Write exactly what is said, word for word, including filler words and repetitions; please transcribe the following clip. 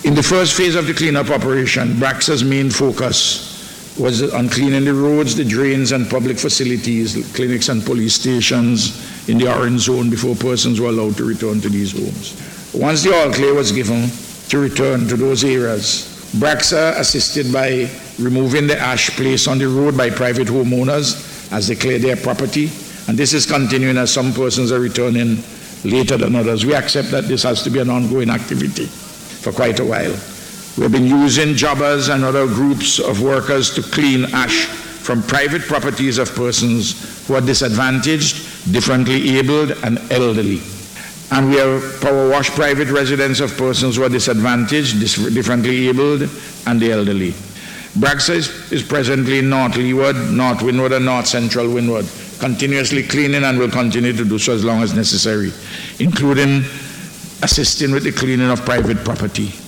In the first phase of the cleanup operation, BRACSA's main focus was on cleaning the roads, the drains, and public facilities, clinics and police stations in the orange zone before persons were allowed to return to these homes. Once the all clear was given to return to those areas, BRACSA assisted by removing the ash placed on the road by private homeowners as they clear their property, and this is continuing as some persons are returning later than others. We accept that this has to be an ongoing activity for quite a while. We've been using jobbers and other groups of workers to clean ash from private properties of persons who are disadvantaged, differently abled, and elderly. And we have power wash private residence of persons who are disadvantaged, differently abled, and the elderly. BRACSA is, is presently in North Leeward, North Windward, and North Central Windward, continuously cleaning and will continue to do so as long as necessary, including assisting with the cleaning of private property.